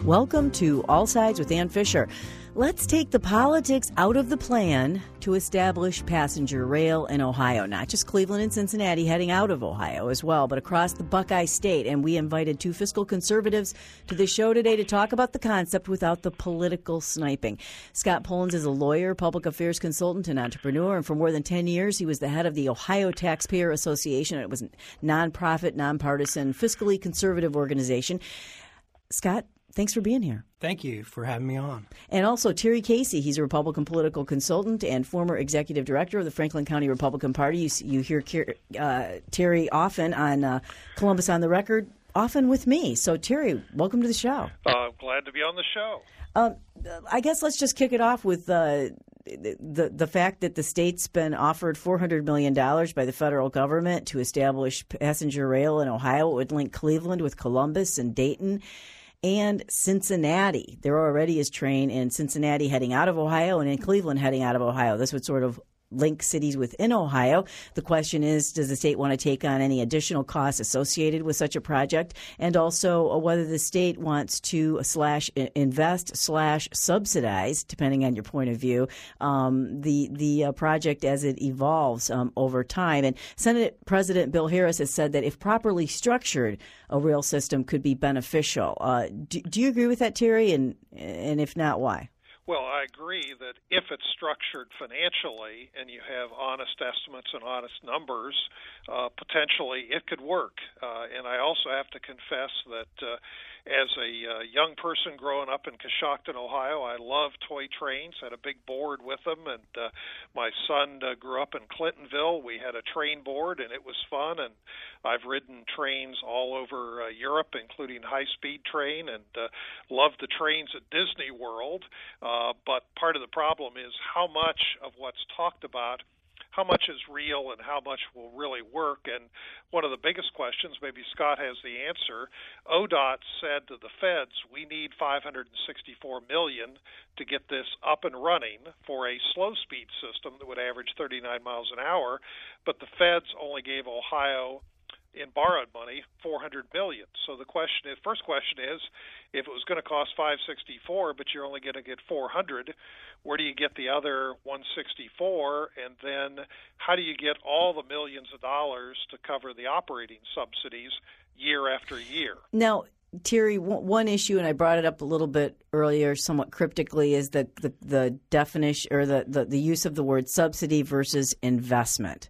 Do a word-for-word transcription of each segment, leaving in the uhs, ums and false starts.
Welcome to All Sides with Ann Fisher. Let's take the politics out of the plan to establish passenger rail in Ohio, not just Cleveland and Cincinnati, heading out of Ohio as well, but across the Buckeye State. And we invited two fiscal conservatives to the show today to talk about the concept without the political sniping. Scott Polens is a lawyer, public affairs consultant, and entrepreneur, and for more than ten years, he was the head of the Ohio Taxpayer Association. It was a nonprofit, nonpartisan, fiscally conservative organization. Scott, thanks for being here. Thank you for having me on. And also Terry Casey. He's a Republican political consultant and former executive director of the Franklin County Republican Party. You, you hear uh, Terry often on uh, Columbus on the Record, often with me. So, Terry, welcome to the show. Uh, glad to be on the show. Um, I guess let's just kick it off with uh, the the fact that the state's been offered four hundred million dollars by the federal government to establish passenger rail in Ohio. It would link Cleveland with Columbus and Dayton and Cincinnati. There already is train in Cincinnati heading out of Ohio and in Cleveland heading out of Ohio. This would sort of link cities within Ohio. The question is, does the state want to take on any additional costs associated with such a project? And also whether the state wants to slash invest slash subsidize, depending on your point of view, um, the the uh, project as it evolves um, over time. And Senate President Bill Harris has said that if properly structured, a rail system could be beneficial. Uh, do, do you agree with that, Terry? And and if not, why? Well, I agree that if it's structured financially and you have honest estimates and honest numbers, uh, potentially it could work. Uh, and I also have to confess that uh, as a uh, young person growing up in Coshocton, Ohio, I love toy trains, had a big board with them, and uh, my son uh, grew up in Clintonville. We had a train board, and it was fun, and I've ridden trains all over uh, Europe, including high-speed train, and uh, love the trains at Disney World. Uh, but part of the problem is how much of what's talked about, how much is real and how much will really work. And one of the biggest questions, maybe Scott has the answer, O D O T said to the feds, we need five hundred sixty-four million dollars to get this up and running for a slow-speed system that would average thirty-nine miles an hour, but the feds only gave Ohio in borrowed money, four hundred million dollars. So the question is, first question is, if it was going to cost five hundred sixty-four, but you're only going to get four hundred, where do you get the other one hundred sixty-four? And then how do you get all the millions of dollars to cover the operating subsidies year after year? Now, Terry, one issue, and I brought it up a little bit earlier, somewhat cryptically, is the the, the definition or the, the, the use of the word subsidy versus investment.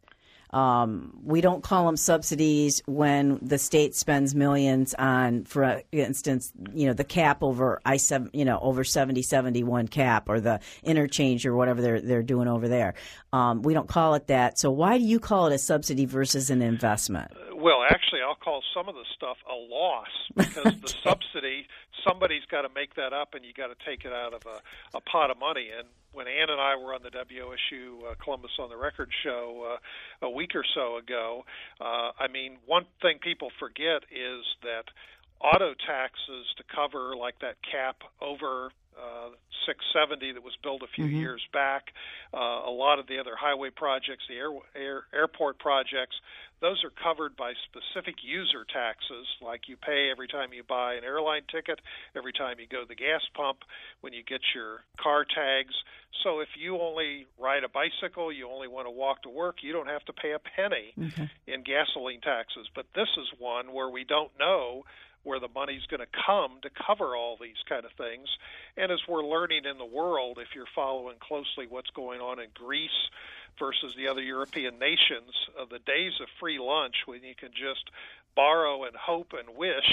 Um, we don't call them subsidies when the state spends millions on, for instance, you know, the cap over I seven, you know, over seventy seventy-one cap, or the interchange, or whatever they're they're doing over there. Um, we don't call it that. So why do you call it a subsidy versus an investment? Well, actually, I'll call some of the stuff a loss, because the subsidy, somebody's got to make that up, and you got to take it out of a, a pot of money. And when Ann and I were on the W O S U uh, Columbus on the Record show uh, a week or so ago, uh, I mean, one thing people forget is that auto taxes to cover like that cap over uh, six seventy that was built a few mm-hmm. years back, uh, a lot of the other highway projects, the air, air, airport projects, those are covered by specific user taxes, like you pay every time you buy an airline ticket, every time you go to the gas pump, when you get your car tags. So if you only ride a bicycle, you only want to walk to work, you don't have to pay a penny okay. in gasoline taxes. But this is one where we don't know where the money's going to come to cover all these kind of things. And as we're learning in the world, if you're following closely what's going on in Greece versus the other European nations, uh, the days of free lunch when you can just borrow and hope and wish,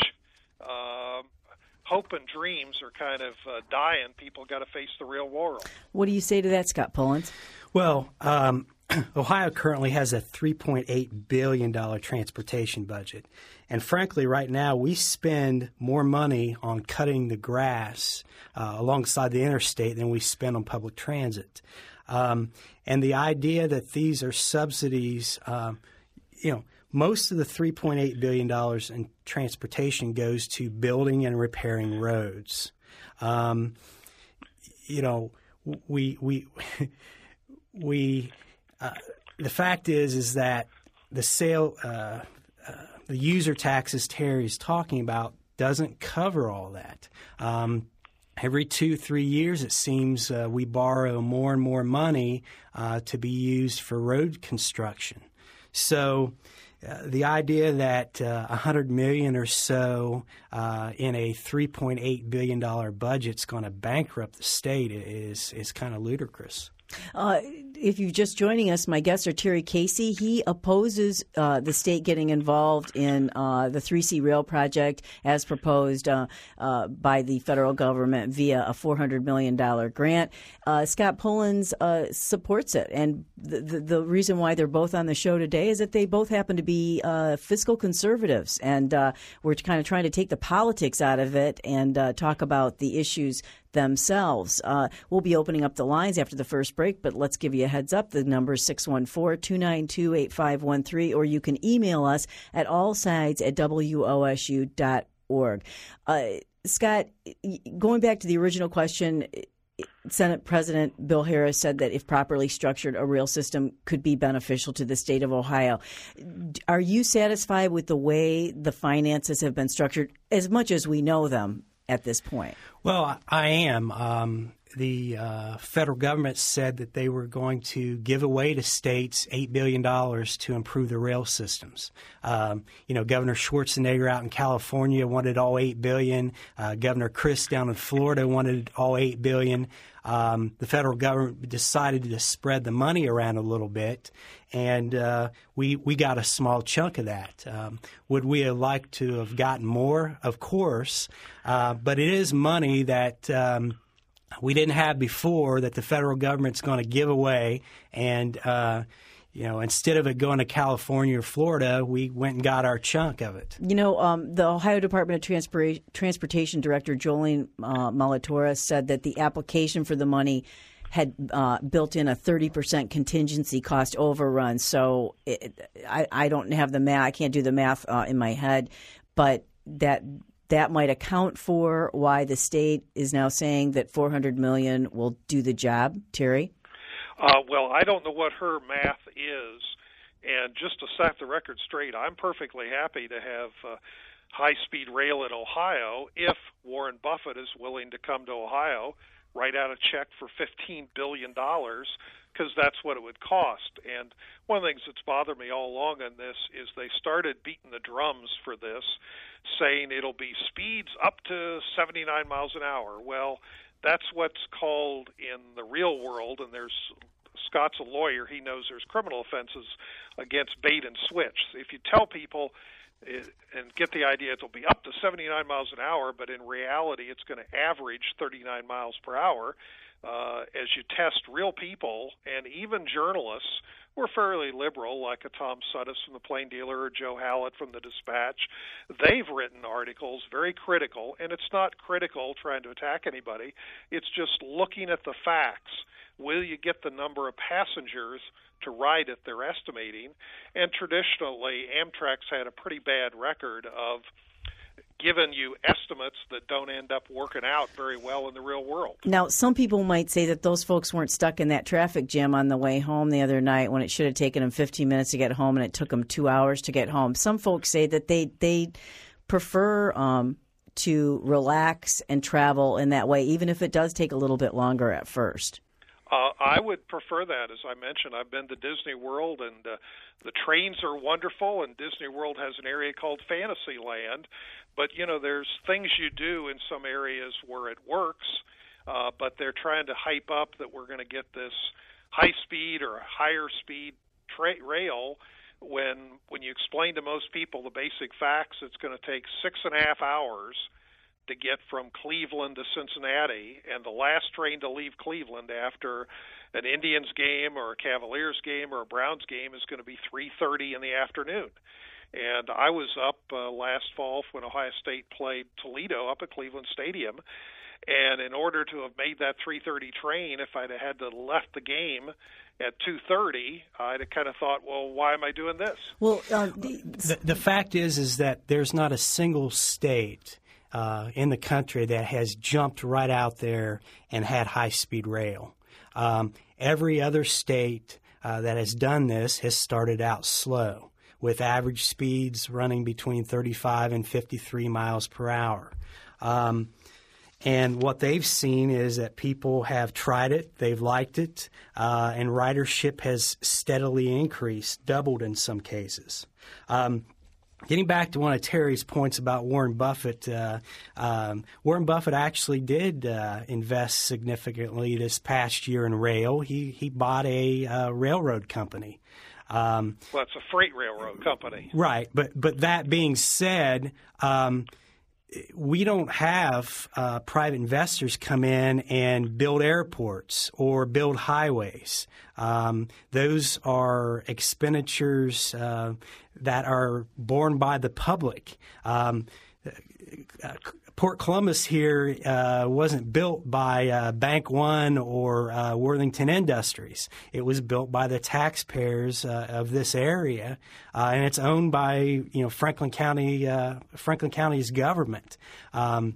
uh, hope and dreams are kind of uh, dying. People got to face the real world. What do you say to that, Scott Polens? Well, um, Ohio currently has a three point eight billion dollars transportation budget. And frankly, right now, we spend more money on cutting the grass uh, alongside the interstate than we spend on public transit. Um, and the idea that these are subsidies, um, you know, most of the three point eight billion dollars in transportation goes to building and repairing roads. Um, you know, we we we uh, the fact is is that the sale uh, uh, the user taxes Terry is talking about doesn't cover all that. Um, every two, three years, it seems uh, we borrow more and more money uh, to be used for road construction. So uh, the idea that uh, one hundred million dollars or so uh, in a three point eight billion dollars budget is going to bankrupt the state is, is kind of ludicrous. Uh, if you're just joining us, my guests are Terry Casey. He opposes uh, the state getting involved in uh, the three C Rail project as proposed uh, uh, by the federal government via a four hundred million dollars grant. Uh, Scott Pullins uh, supports it. And the, the, the reason why they're both on the show today is that they both happen to be uh, fiscal conservatives. And uh, we're kind of trying to take the politics out of it and uh, talk about the issues themselves. Uh, we'll be opening up the lines after the first break, but let's give you a heads up. The number is six one four, two nine two, eight five one three, or you can email us at allsides at w o s u dot org. Uh, Scott, going back to the original question, Senate President Bill Harris said that if properly structured, a rail system could be beneficial to the state of Ohio. Are you satisfied with the way the finances have been structured, as much as we know them at this point? Well, I am. Um, the uh, federal government said that they were going to give away to states eight billion dollars to improve the rail systems. Um, you know, Governor Schwarzenegger out in California wanted all eight billion dollars. Uh, Governor Crist down in Florida wanted all eight billion dollars. Um, the federal government decided to spread the money around a little bit, and uh, we we got a small chunk of that. Um, would we have liked to have gotten more? Of course, uh, but it is money that um, we didn't have before that the federal government's going to give away, and uh, you know, instead of it going to California or Florida, we went and got our chunk of it. You know, um, the Ohio Department of Transpor- Transportation Director Jolene uh, Malatora said that the application for the money had uh, built in a thirty percent contingency cost overrun. So it, I, I don't have the math. I can't do the math uh, in my head, but that that might account for why the state is now saying that four hundred million dollars will do the job. Terry? Uh, well, I don't know what her math is, and just to set the record straight, I'm perfectly happy to have uh, high-speed rail in Ohio if Warren Buffett is willing to come to Ohio, write out a check for fifteen billion dollars, because that's what it would cost. And one of the things that's bothered me all along on this is they started beating the drums for this, saying it'll be speeds up to seventy-nine miles an hour. Well, that's what's called in the real world, and there's Scott's a lawyer. He knows there's criminal offenses against bait and switch. If you tell people it, and get the idea it'll be up to seventy-nine miles an hour, but in reality it's going to average thirty-nine miles per hour, uh, as you test real people and even journalists who are fairly liberal, like a Tom Suddes from the Plain Dealer or Joe Hallett from the Dispatch, they've written articles very critical, and it's not critical trying to attack anybody. It's just looking at the facts. Will you get the number of passengers to ride it they're estimating? And traditionally, Amtrak's had a pretty bad record of giving you estimates that don't end up working out very well in the real world. Now, some people might say that those folks weren't stuck in that traffic jam on the way home the other night when it should have taken them fifteen minutes to get home and it took them two hours to get home. Some folks say that they, they prefer um, to relax and travel in that way, even if it does take a little bit longer at first. Uh, I would prefer that. As I mentioned, I've been to Disney World, and uh, the trains are wonderful, and Disney World has an area called Fantasyland. But, you know, there's things you do in some areas where it works, uh, but they're trying to hype up that we're going to get this high-speed or higher-speed tra- rail when, when you explain to most people the basic facts, it's going to take six and a half hours to get from Cleveland to Cincinnati, and the last train to leave Cleveland after an Indians game or a Cavaliers game or a Browns game is going to be three thirty in the afternoon. And I was up uh, last fall when Ohio State played Toledo up at Cleveland Stadium, and in order to have made that three thirty train, if I'd had to left the game at two thirty, I'd have kind of thought, well, why am I doing this? Well, uh, the, the, the fact is, is that there's not a single state Uh, in the country that has jumped right out there and had high-speed rail. Um, every other state uh, that has done this has started out slow. with average speeds running between thirty-five and fifty-three miles per hour. Um, And what they've seen is that people have tried it, they've liked it, uh, and ridership has steadily increased, doubled in some cases. Um, getting back to one of Terry's points about Warren Buffett, uh, um, Warren Buffett actually did uh, invest significantly this past year in rail. He he bought a uh, railroad company. Um, well, it's a freight railroad company. Right, but but that being said, um, we don't have uh, private investors come in and build airports or build highways. Um, those are expenditures uh, that are borne by the public. Um, uh, Port Columbus here uh, wasn't built by uh, Bank One or uh, Worthington Industries. It was built by the taxpayers uh, of this area, uh, and it's owned by you know Franklin County, uh, Franklin County's government. Um,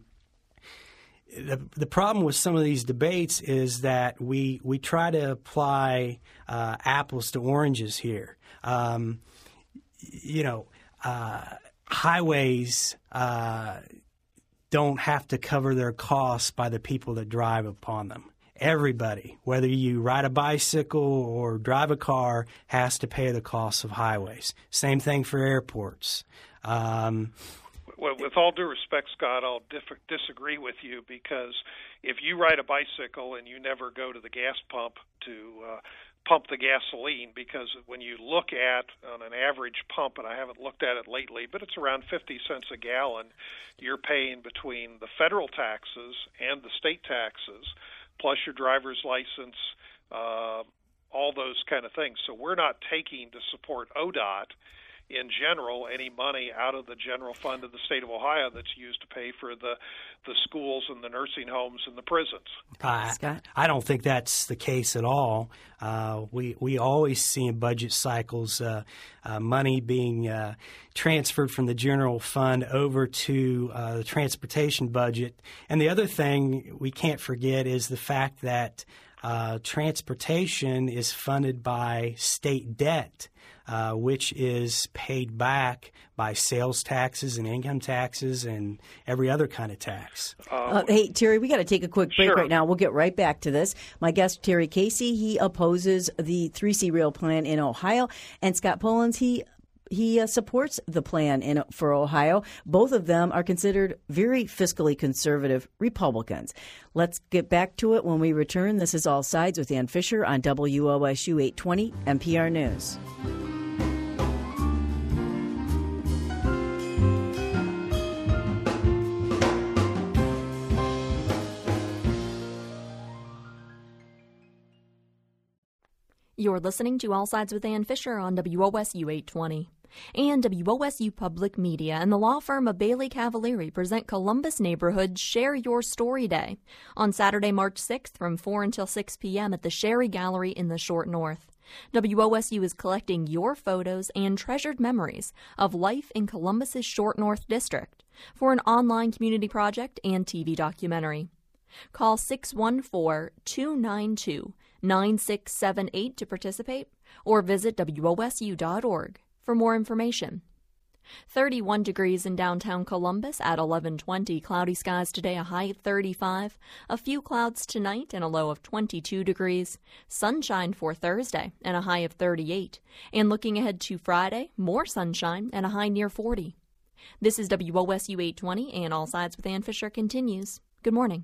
the the problem with some of these debates is that we we try to apply uh, apples to oranges here. Um, you know, uh, highways. Uh, don't have to cover their costs by the people that drive upon them. Everybody, whether you ride a bicycle or drive a car, has to pay the costs of highways. Same thing for airports. Um, well, with all due respect, Scott, I'll diff- disagree with you, because if you ride a bicycle and you never go to the gas pump to uh, pump the gasoline, because when you look at on an average pump, and I haven't looked at it lately, but it's around fifty cents a gallon, you're paying between the federal taxes and the state taxes, plus your driver's license, uh, all those kind of things. So we're not taking to support O D O T in general any money out of the general fund of the state of Ohio that's used to pay for the the schools and the nursing homes and the prisons. I, I don't think that's the case at all. Uh, we we always see in budget cycles uh, uh, money being uh, transferred from the general fund over to uh, the transportation budget. And the other thing we can't forget is the fact that uh, transportation is funded by state debt. Uh, which is paid back by sales taxes and income taxes and every other kind of tax. Uh, hey, Terry, we got to take a quick break sure. right now. We'll get right back to this. My guest, Terry Casey, he opposes the three C rail plan in Ohio, and Scott Pollins, he He uh, supports the plan in, for Ohio. Both of them are considered very fiscally conservative Republicans. Let's get back to it when we return. This is All Sides with Ann Fisher on W O S U eight twenty N P R News. You're listening to All Sides with Ann Fisher on W O S U eight twenty. And W O S U Public Media and the law firm of Bailey Cavalieri present Columbus Neighborhood's Share Your Story Day on Saturday, March sixth from four until six p.m. at the Sherry Gallery in the Short North. W O S U is collecting your photos and treasured memories of life in Columbus's Short North District for an online community project and T V documentary. Call six one four, two nine two, nine six seven eight to participate, or visit W O S U dot org for more information. thirty-one degrees in downtown Columbus at eleven twenty. Cloudy skies today, a high of thirty-five. A few clouds tonight and a low of twenty-two degrees. Sunshine for Thursday and a high of thirty-eight. And looking ahead to Friday, more sunshine and a high near forty. This is W O S U eight twenty, and All Sides with Ann Fisher continues. Good morning.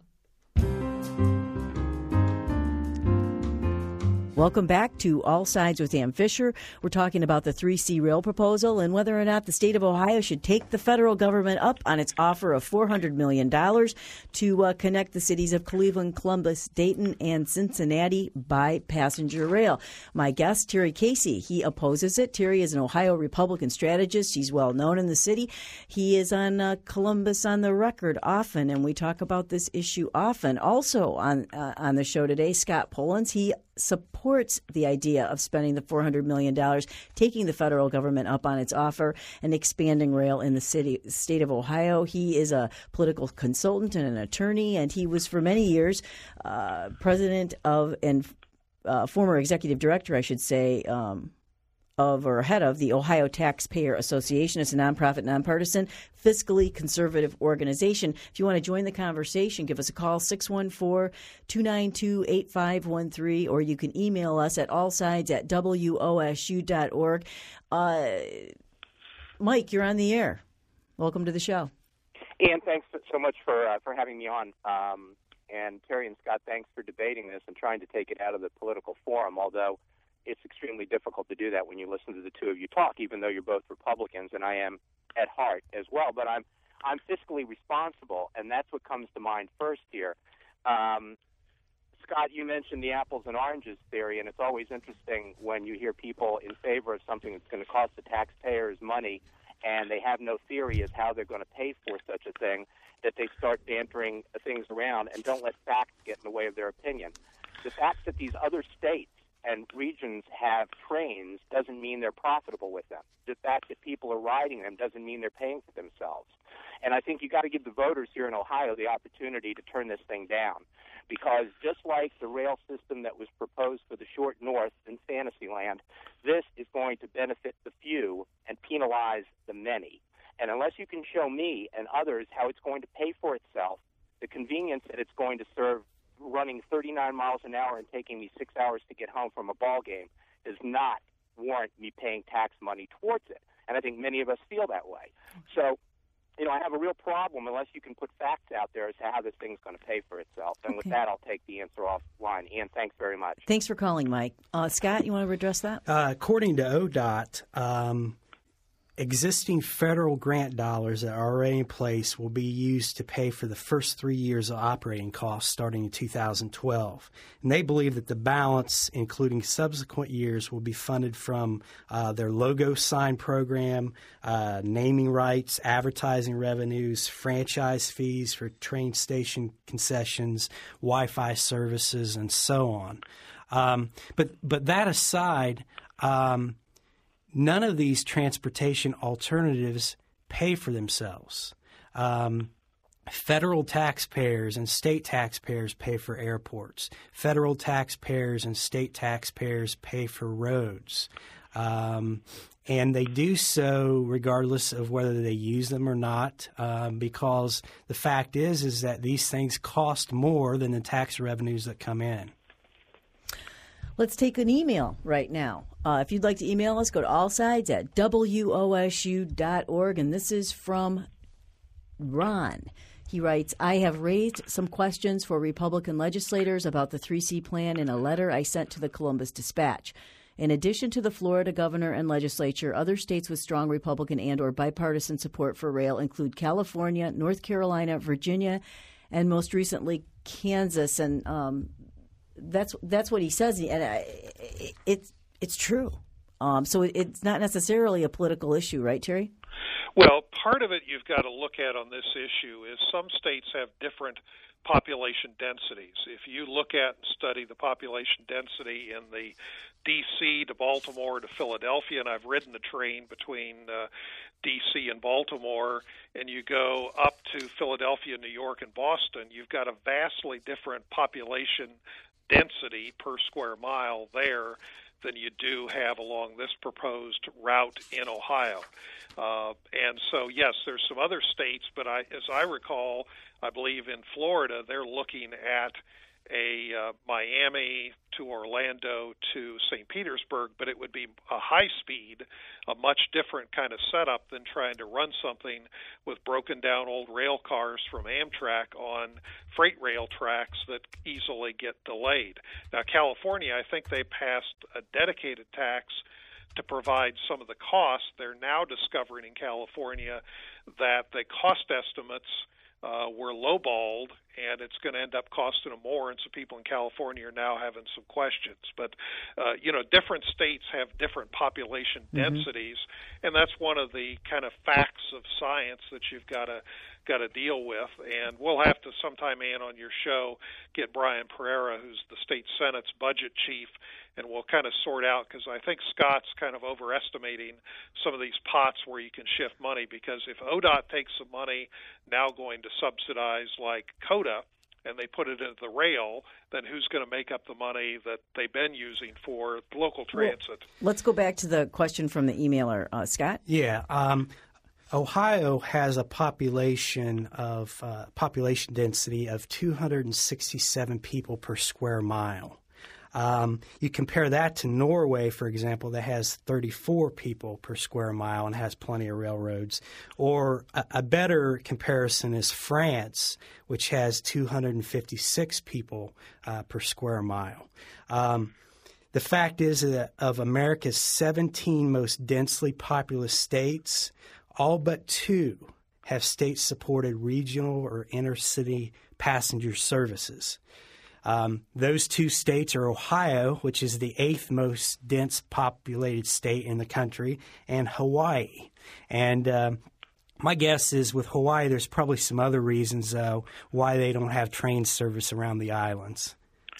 Welcome back to All Sides with Ann Fisher. We're talking about the three C rail proposal and whether or not the state of Ohio should take the federal government up on its offer of four hundred million dollars to uh, connect the cities of Cleveland, Columbus, Dayton, and Cincinnati by passenger rail. My guest, Terry Casey, he opposes it. Terry is an Ohio Republican strategist. He's well known in the city. He is on uh, Columbus on the Record often, and we talk about this issue often. Also on uh, on the show today, Scott Pollins. He supports the idea of spending the four hundred million dollars, taking the federal government up on its offer, and expanding rail in the city, state of Ohio. He is a political consultant and an attorney, and he was for many years uh, president of and uh, former executive director, I should say, um, of or head of the Ohio Taxpayer Association. It's a nonprofit, nonpartisan, fiscally conservative organization. If you want to join the conversation, give us a call, six one four, two nine two, eight five one three, or you can email us at allsides at W O S U dot org. Uh, Mike, you're on the air. Welcome to the show. Ian, thanks so much for uh, for having me on. Um, and Terry and Scott, thanks for debating this and trying to take it out of the political forum, although it's extremely difficult to do that when you listen to the two of you talk, even though you're both Republicans, and I am at heart as well. But I'm I'm fiscally responsible, and that's what comes to mind first here. Um, Scott, you mentioned the apples and oranges theory, and it's always interesting when you hear people in favor of something that's going to cost the taxpayers money, and they have no theory as how they're going to pay for such a thing, that they start bantering things around and don't let facts get in the way of their opinion. The fact that these other states and regions have trains doesn't mean they're profitable with them. The fact that people are riding them doesn't mean they're paying for themselves. And I think you got to give the voters here in Ohio the opportunity to turn this thing down, because just like the rail system that was proposed for the short north in Fantasyland, this is going to benefit the few and penalize the many. And unless you can show me and others how it's going to pay for itself, the convenience that it's going to serve running thirty-nine miles an hour and taking me six hours to get home from a ball game does not warrant me paying tax money towards it. And I think many of us feel that way. So, you know, I have a real problem unless you can put facts out there as to how this thing's going to pay for itself. And okay. With that, I'll take the answer offline. Ian, thanks very much. Thanks for calling, Mike. Uh, Scott, you want to address that? Uh, according to O D O T, um, existing federal grant dollars that are already in place will be used to pay for the first three years of operating costs starting in two thousand twelve. And they believe that the balance, including subsequent years, will be funded from uh, their logo sign program, uh, naming rights, advertising revenues, franchise fees for train station concessions, Wi-Fi services, and so on. Um, but, but that aside, um, none of these transportation alternatives pay for themselves. Um, federal taxpayers and state taxpayers pay for airports. Federal taxpayers and state taxpayers pay for roads. Um, and they do so regardless of whether they use them or not, um, because the fact is is that these things cost more than the tax revenues that come in. Let's take an email right now. Uh, if you'd like to email us, go to allsides at W O S U dot org. And this is from Ron. He writes, I have raised some questions for Republican legislators about the three C plan in a letter I sent to the Columbus Dispatch. In addition to the Florida governor and legislature, other states with strong Republican and or bipartisan support for rail include California, North Carolina, Virginia, and most recently Kansas. And um, that's that's what he says, and I, it, it's it's true. Um, so it, it's not necessarily a political issue, right, Terry? Well, part of it you've got to look at on this issue is some states have different population densities. If you look at and study the population density in the D C to Baltimore to Philadelphia, and I've ridden the train between uh, D C and Baltimore, and you go up to Philadelphia, New York, and Boston, you've got a vastly different population density per square mile there than you do have along this proposed route in Ohio. Uh, and so, yes, there's some other states, but I, as I recall, I believe in Florida, they're looking at a uh, Miami to Orlando to Saint Petersburg, but it would be a high speed, a much different kind of setup than trying to run something with broken down old rail cars from Amtrak on freight rail tracks that easily get delayed. Now, California, I think they passed a dedicated tax to provide some of the costs. They're now discovering in California that the cost estimates Uh, were lowballed, and it's going to end up costing them more, and so people in California are now having some questions. But, uh, you know, different states have different population mm-hmm. densities, and that's one of the kind of facts of science that you've got to got to deal with. And we'll have to sometime, Ann, on your show, get Brian Pereira, who's the state Senate's budget chief, and we'll kind of sort out, because I think Scott's kind of overestimating some of these pots where you can shift money, because if O D O T takes some money now going to subsidize like CODA, and they put it into the rail, then who's going to make up the money that they've been using for local transit? Well, let's go back to the question from the emailer, uh, Scott. Yeah. Um, Ohio has a population of uh, population density of two hundred sixty-seven people per square mile. Um, you compare that to Norway, for example, that has thirty-four people per square mile and has plenty of railroads. Or a, a better comparison is France, which has two hundred fifty-six people uh, per square mile. Um, the fact is that of America's seventeen most densely populous states, all but two have state-supported regional or intercity passenger services. Um, those two states are Ohio, which is the eighth most dense populated state in the country, and Hawaii. And uh, my guess is with Hawaii, there's probably some other reasons uh, why they don't have train service around the islands.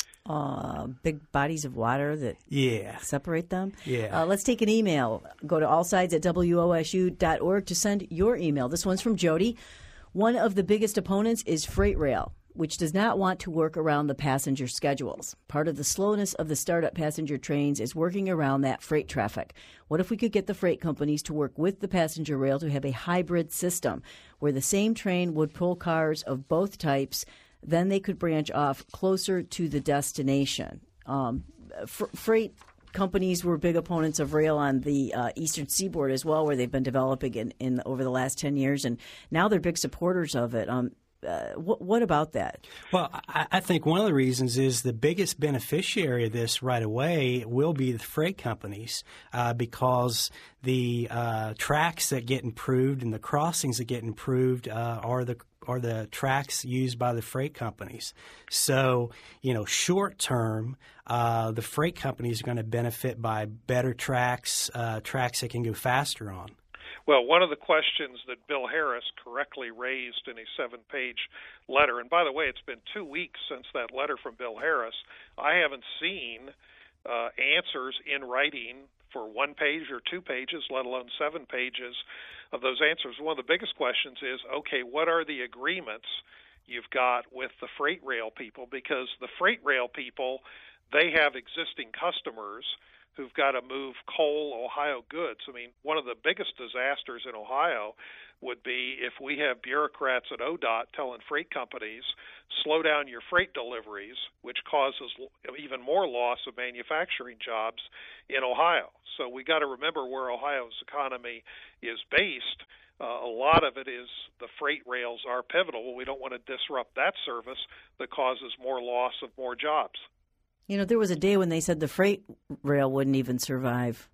Uh, big bodies of water that yeah. separate them. Yeah. Uh, let's take an email. Go to allsides at W O S U dot org to send your email. This one's from Jody. One of the biggest opponents is Freight Rail, which does not want to work around the passenger schedules. Part of the slowness of the startup passenger trains is working around that freight traffic. What if we could get the freight companies to work with the passenger rail to have a hybrid system where the same train would pull cars of both types? Then they could branch off closer to the destination. Um, fr- freight companies were big opponents of rail on the uh, eastern seaboard as well, where they've been developing in, in over the last ten years, and now they're big supporters of it. Um, Uh, what, what about that? Well, I, I think one of the reasons is the biggest beneficiary of this right away will be the freight companies uh, because the uh, tracks that get improved and the crossings that get improved uh, are the are the tracks used by the freight companies. So, you know, short term, uh, the freight companies are going to benefit by better tracks, uh, tracks that can go faster on. Well, one of the questions that Bill Harris correctly raised in a seven-page letter, and by the way, it's been two weeks since that letter from Bill Harris. I haven't seen uh, answers in writing for one page or two pages, let alone seven pages of those answers. One of the biggest questions is, okay, what are the agreements you've got with the freight rail people? Because the freight rail people, they have existing customers who've got to move coal Ohio goods. I mean, one of the biggest disasters in Ohio would be if we have bureaucrats at O D O T telling freight companies, slow down your freight deliveries, which causes even more loss of manufacturing jobs in Ohio. So we got to remember where Ohio's economy is based. Uh, a lot of it is the freight rails are pivotal. We don't want to disrupt that service that causes more loss of more jobs. You know, there was a day when they said the freight rail wouldn't even survive.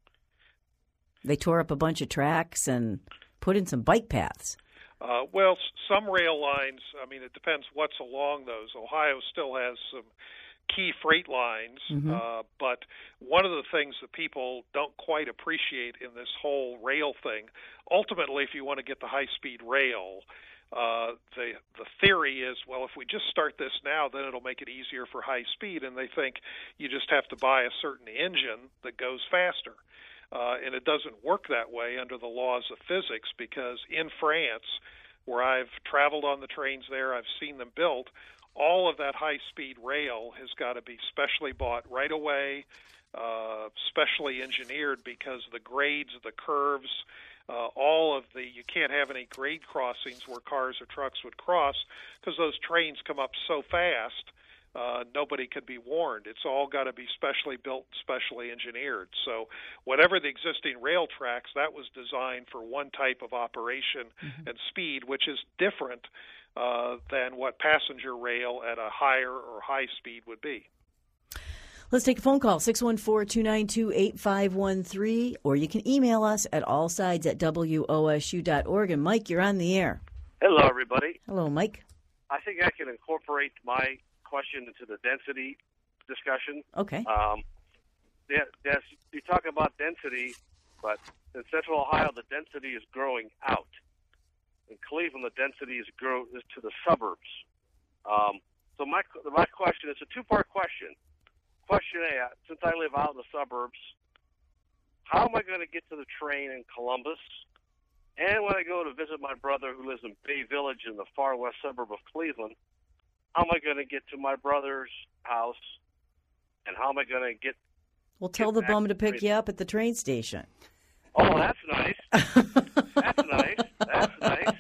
They tore up a bunch of tracks and put in some bike paths. Uh, well, some rail lines, I mean, it depends what's along those. Ohio still has some key freight lines, mm-hmm. uh, but one of the things that people don't quite appreciate in this whole rail thing, ultimately, if you want to get the high-speed rail, Uh, the the theory is, well, if we just start this now, then it'll make it easier for high speed, and they think you just have to buy a certain engine that goes faster. Uh, and it doesn't work that way under the laws of physics, because in France, where I've traveled on the trains there, I've seen them built, all of that high-speed rail has got to be specially bought right away, uh, specially engineered, because the grades, the curves, Uh, all of the, you can't have any grade crossings where cars or trucks would cross, because those trains come up so fast, uh, nobody could be warned. It's all got to be specially built, specially engineered. So whatever the existing rail tracks, that was designed for one type of operation mm-hmm. and speed, which is different uh, than what passenger rail at a higher or high speed would be. Let's take a phone call, six one four, two nine two, eight five one three, or you can email us at allsides at W O S U dot org. And, Mike, you're on the air. Hello, everybody. Hello, Mike. I think I can incorporate my question into the density discussion. Okay. Um, yeah, yes, you talk about density, but in Central Ohio, the density is growing out. In Cleveland, the density is, grow, is to the suburbs. Um, so my my question is a two-part question. Question A, since I live out in the suburbs, how am I going to get to the train in Columbus? And when I go to visit my brother who lives in Bay Village in the far west suburb of Cleveland, how am I going to get to my brother's house, and how am I going to get? Well, tell the bum to pick you up at the train station. Oh, that's nice. That's nice. That's nice.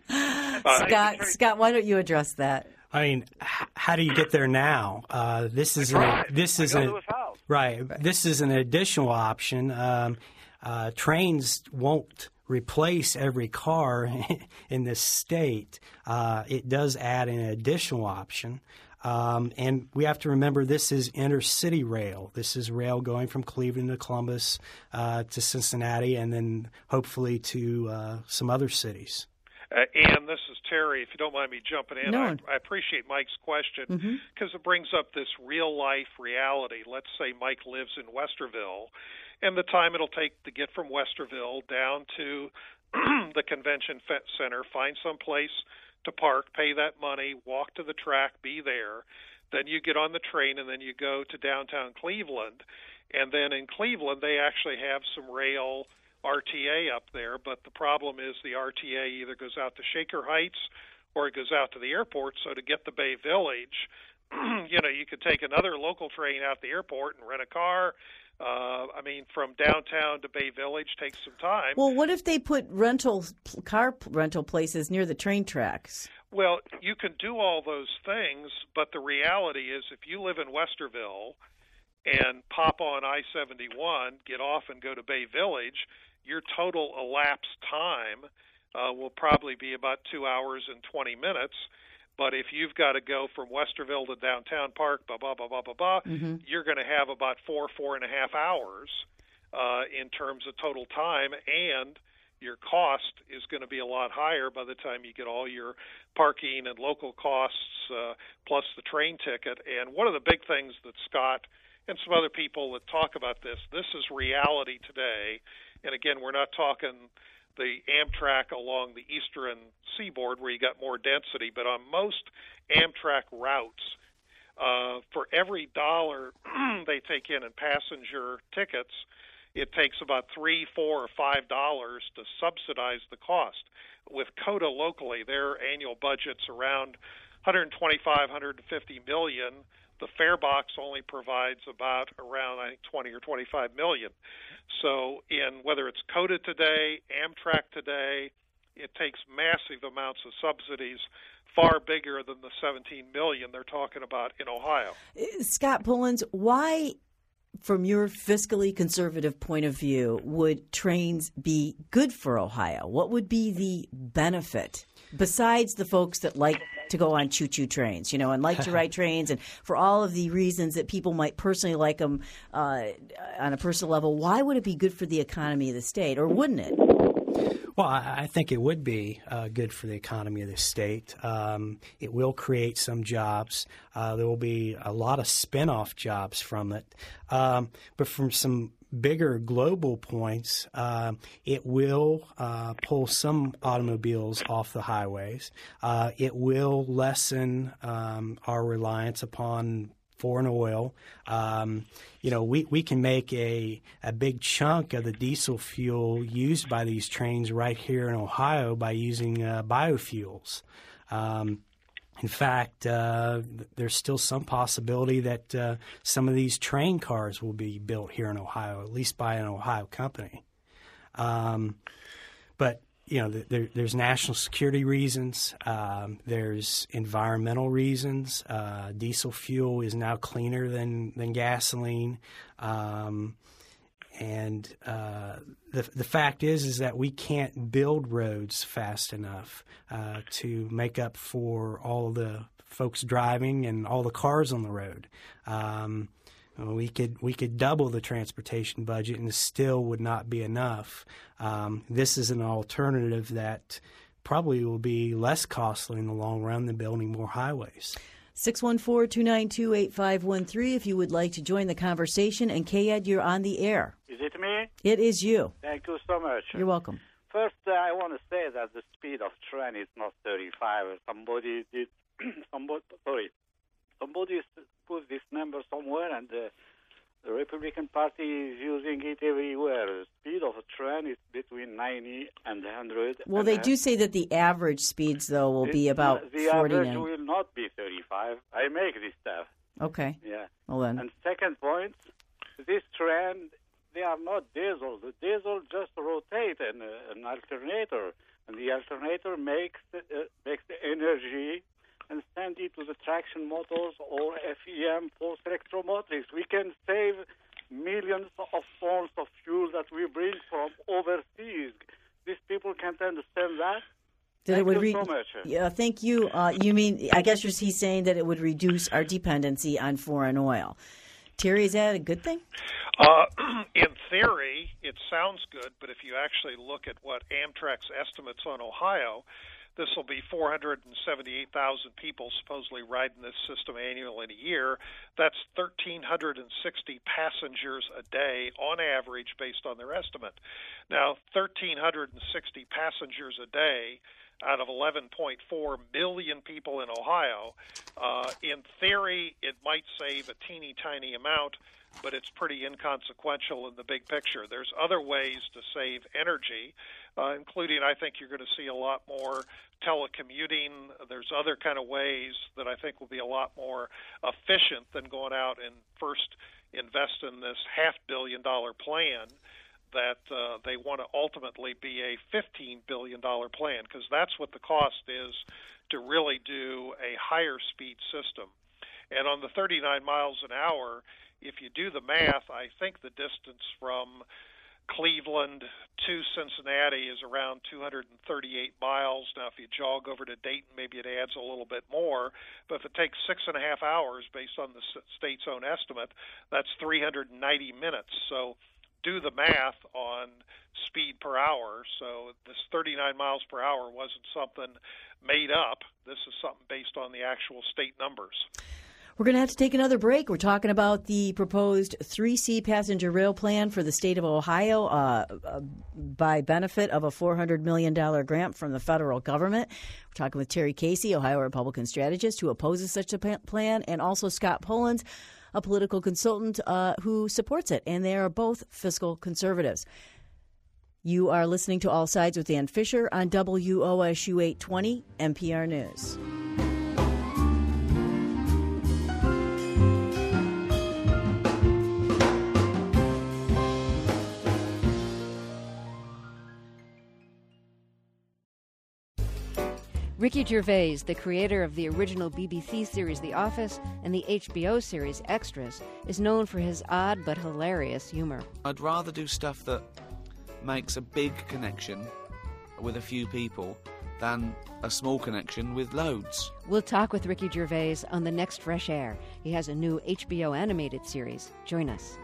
Uh, Scott, Scott, why don't you address that? I mean, h- how do you get there now? Uh, this is an, this is an, right. This is an additional option. Um, uh, trains won't replace every car in this state. Uh, it does add an additional option. Um, and we have to remember this is intercity rail. This is rail going from Cleveland to Columbus uh, to Cincinnati and then hopefully to uh, some other cities. Uh, and this is Terry. If you don't mind me jumping in, no. I, I appreciate Mike's question because mm-hmm. it brings up this real-life reality. Let's say Mike lives in Westerville, and the time it'll take to get from Westerville down to the convention center, find some place to park, pay that money, walk to the track, be there. Then you get on the train, and then you go to downtown Cleveland. And then in Cleveland, they actually have some rail R T A up there, but the problem is the R T A either goes out to Shaker Heights or it goes out to the airport. So to get to Bay Village, you know, you could take another local train out the airport and rent a car. Uh, I mean, from downtown to Bay Village takes some time. Well, what if they put rental car rental places near the train tracks? Well, you can do all those things, but the reality is if you live in Westerville and pop on I seventy-one, get off and go to Bay Village, your total elapsed time uh, will probably be about two hours and twenty minutes. But if you've got to go from Westerville to downtown Park, blah, blah, blah, blah, blah, blah, mm-hmm. you're going to have about four, four and a half hours uh, in terms of total time, and your cost is going to be a lot higher by the time you get all your parking and local costs uh, plus the train ticket. And one of the big things that Scott and some other people that talk about this, this is reality today. And again, we're not talking the Amtrak along the eastern seaboard where you got more density, but on most Amtrak routes, uh, for every dollar they take in in passenger tickets, it takes about three, four, or five dollars to subsidize the cost. With COTA locally, their annual budget's around one twenty-five, one fifty million. The fare box only provides about around I think twenty or twenty-five million. So in whether it's COTA today, Amtrak today, it takes massive amounts of subsidies, far bigger than the seventeen million they're talking about in Ohio. Scott Pullins, why, from your fiscally conservative point of view, would trains be good for Ohio? What would be the benefit besides the folks that like to go on choo-choo trains, you know, and like to ride trains, and for all of the reasons that people might personally like them uh, on a personal level? Why would it be good for the economy of the state, or wouldn't it? Well, I think it would be uh, good for the economy of the state. Um, it will create some jobs. Uh, there will be a lot of spin-off jobs from it. Um, but from some bigger global points, uh, it will uh, pull some automobiles off the highways. Uh, it will lessen um, our reliance upon foreign oil. Um, you know, we, we can make a, a big chunk of the diesel fuel used by these trains right here in Ohio by using uh, biofuels. Um, in fact, uh, there's still some possibility that uh, some of these train cars will be built here in Ohio, at least by an Ohio company. Um, but You know, there, there's national security reasons. Um, there's environmental reasons. Uh, diesel fuel is now cleaner than than gasoline, um, and uh, the the fact is is that we can't build roads fast enough uh, to make up for all the folks driving and all the cars on the road. Um, We could we could double the transportation budget and it still would not be enough. Um, this is an alternative that probably will be less costly in the long run than building more highways. six one four, two nine two, eight five one three if you would like to join the conversation. And K-Ed, you're on the air. Is it me? It is you. Thank you so much. You're welcome. First, uh, I want to say that the speed of train is not thirty-five. Somebody did, somebody, sorry, somebody put this number somewhere, and the, the Republican Party is using it everywhere. The speed of a train is between ninety and one hundred. Well, they do say that the average speeds, though, will the, be about the forty-nine. The average will not be thirty-five. thirty-five. I make this stuff. Okay. Yeah. Well then. And second point, this trend, they are not diesel. The diesel just rotate an, uh, an alternator, and the alternator makes uh, makes the energy and send it to the traction motors or F E M force electromotrics. We can save millions of tons of fuel that we bring from overseas. These people can't understand that. That thank it would you re- so much. Yeah, thank you. Uh, you mean, I guess you're, he's saying that it would reduce our dependency on foreign oil. Terry, is that a good thing? Uh, in theory, it sounds good, but if you actually look at what Amtrak's estimates on Ohio, this will be four hundred seventy-eight thousand people supposedly riding this system annually in a year. That's one thousand three hundred sixty passengers a day on average based on their estimate. Now, one thousand three hundred sixty passengers a day out of eleven point four million people in Ohio, uh, in theory, it might save a teeny tiny amount, but it's pretty inconsequential in the big picture. There's other ways to save energy, uh, including I think you're going to see a lot more telecommuting. There's other kind of ways that I think will be a lot more efficient than going out and first invest in this half billion dollar plan that uh, they want to ultimately be a fifteen billion dollar plan, because that's what the cost is to really do a higher speed system. And on the thirty-nine miles an hour, if you do the math, I think the distance from Cleveland to Cincinnati is around two hundred thirty-eight miles. Now, if you jog over to Dayton, maybe it adds a little bit more. But if it takes six and a half hours based on the state's own estimate, that's three hundred ninety minutes. So do the math on speed per hour. So this thirty-nine miles per hour wasn't something made up. This is something based on the actual state numbers. We're going to have to take another break. We're talking about the proposed three C passenger rail plan for the state of Ohio uh, uh, by benefit of a four hundred million dollars grant from the federal government. We're talking with Terry Casey, Ohio Republican strategist, who opposes such a plan, and also Scott Polans, a political consultant uh, who supports it. And they are both fiscal conservatives. You are listening to All Sides with Ann Fisher on W O S U eight twenty N P R News. Ricky Gervais, the creator of the original B B C series The Office and the H B O series Extras, is known for his odd but hilarious humor. I'd rather do stuff that makes a big connection with a few people than a small connection with loads. We'll talk with Ricky Gervais on the next Fresh Air. He has a new H B O animated series. Join us.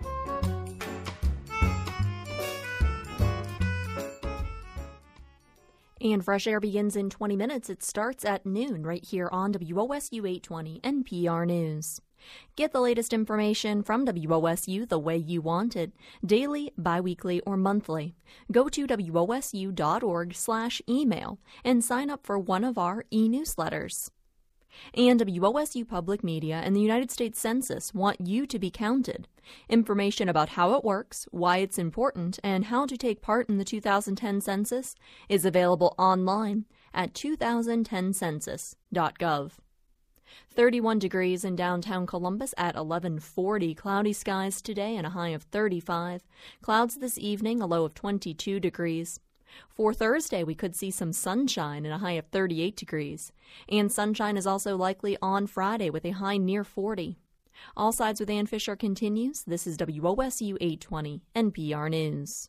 And Fresh Air begins in twenty minutes. It starts at noon right here on W O S U eight twenty N P R News. Get the latest information from W O S U the way you want it, daily, biweekly, or monthly. Go to W O S U dot org slash email and sign up for one of our e-newsletters. And W O S U Public Media and the United States Census want you to be counted. Information about how it works, why it's important, and how to take part in the two thousand ten census is available online at two thousand ten census dot gov. thirty-one degrees in downtown Columbus at eleven forty. Cloudy skies today and a high of thirty-five. Clouds this evening, a low of twenty-two degrees. For Thursday, we could see some sunshine and a high of thirty-eight degrees. And sunshine is also likely on Friday with a high near forty. All Sides with Ann Fisher continues. This is W O S U eight twenty N P R News.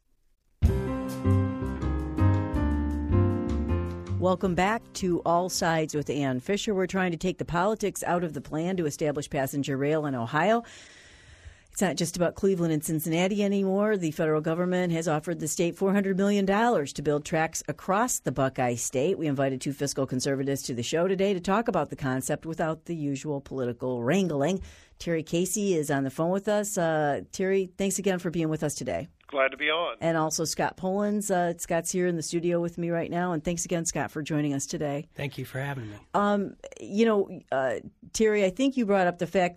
Welcome back to All Sides with Ann Fisher. We're trying to take the politics out of the plan to establish passenger rail in Ohio. It's not just about Cleveland and Cincinnati anymore. The federal government has offered the state four hundred million dollars to build tracks across the Buckeye State. We invited two fiscal conservatives to the show today to talk about the concept without the usual political wrangling. Terry Casey is on the phone with us. Uh, Terry, thanks again for being with us today. Glad to be on. And also Scott Polans. Uh, Scott's here in the studio with me right now. And thanks again, Scott, for joining us today. Thank you for having me. Um, you know, uh, Terry, I think you brought up the fact that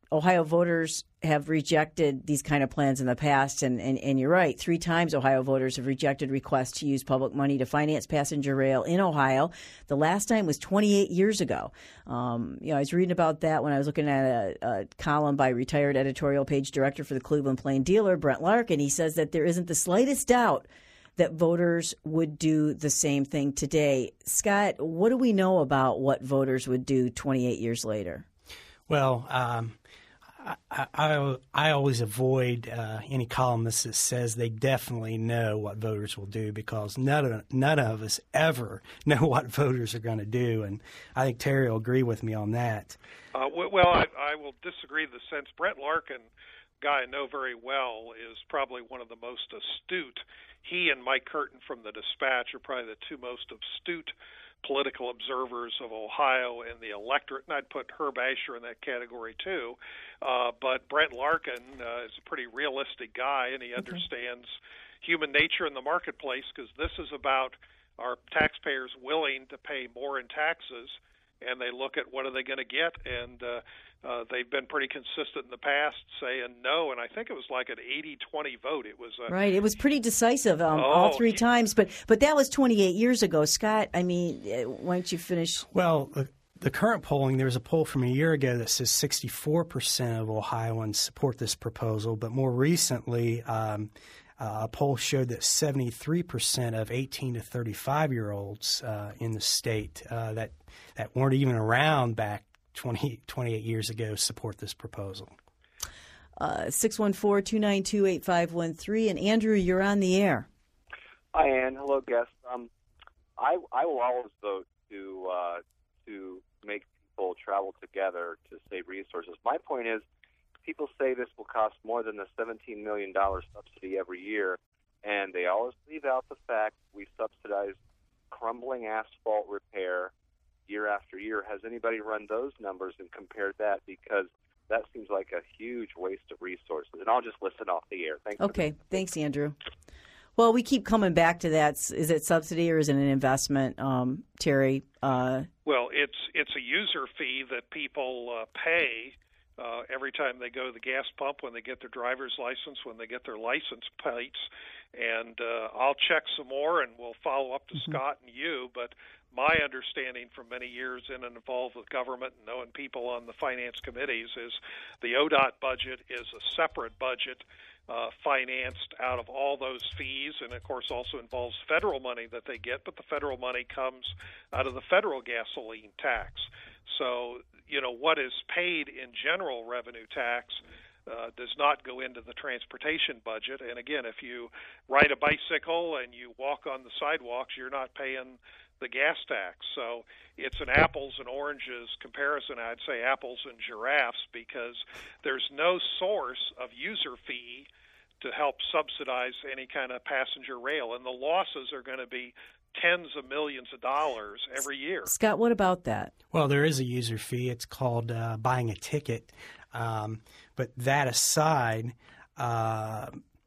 Ohio voters have rejected these kind of plans in the past, and, and, and you're right. Three times Ohio voters have rejected requests to use public money to finance passenger rail in Ohio. The last time was twenty-eight years ago. Um, you know, I was reading about that when I was looking at a, a column by retired editorial page director for the Cleveland Plain Dealer, Brent Larkin. He says that there isn't the slightest doubt that voters would do the same thing today. Scott, what do we know about what voters would do twenty-eight years later? Well, um, I, I, I always avoid uh, any columnist that says they definitely know what voters will do, because none of, none of us ever know what voters are going to do, and I think Terry will agree with me on that. Uh, well, I, I will disagree in the sense Brent Larkin, guy I know very well, is probably one of the most astute. He and Mike Curtin from the Dispatch are probably the two most astute political observers of Ohio and the electorate, and I'd put Herb Asher in that category too. Uh, but Brent Larkin uh, is a pretty realistic guy, and he okay. understands human nature in the marketplace, because this is about our taxpayers willing to pay more in taxes, and they look at what are they going to get, and uh, uh, they've been pretty consistent in the past saying no, and I think it was like an eighty twenty vote. It was a, right. It was pretty decisive um, oh, all three yeah. times, but but that was twenty-eight years ago. Scott, I mean, why don't you finish? Well, the, the current polling, there was a poll from a year ago that says sixty-four percent of Ohioans support this proposal, but more recently, um, Uh, a poll showed that seventy-three percent of eighteen to thirty-five-year-olds uh, in the state uh, that that weren't even around back twenty, twenty-eight years ago support this proposal. Uh, six one four, two nine two, eight five one three. And Andrew, you're on the air. Hi, Ann. Hello, guests. Um, I, I will always vote to uh, to make people travel together to save resources. My point is, people say this will cost more than the seventeen million dollars subsidy every year, and they always leave out the fact we subsidize crumbling asphalt repair year after year. Has anybody run those numbers and compared that? Because that seems like a huge waste of resources. And I'll just listen off the air. Thanks. Okay. Thanks, Andrew. Well, we keep coming back to that. Is it subsidy or is it an investment, um, Terry? Uh, well, it's it's a user fee that people uh, pay Uh, every time they go to the gas pump, when they get their driver's license, when they get their license plates. And uh, I'll check some more, and we'll follow up to mm-hmm. Scott and you. But my understanding from many years in and involved with government and knowing people on the finance committees is the O D O T budget is a separate budget uh, financed out of all those fees, and, of course, also involves federal money that they get, but the federal money comes out of the federal gasoline tax. So, you know, what is paid in general revenue tax uh, does not go into the transportation budget. And again, if you ride a bicycle and you walk on the sidewalks, you're not paying the gas tax. So it's an apples and oranges comparison. I'd say apples and giraffes, because there's no source of user fee to help subsidize any kind of passenger rail. And the losses are going to be tens of millions of dollars every year. Scott, what about that? Well, there is a user fee. It's called uh, buying a ticket. Um, but that aside, uh,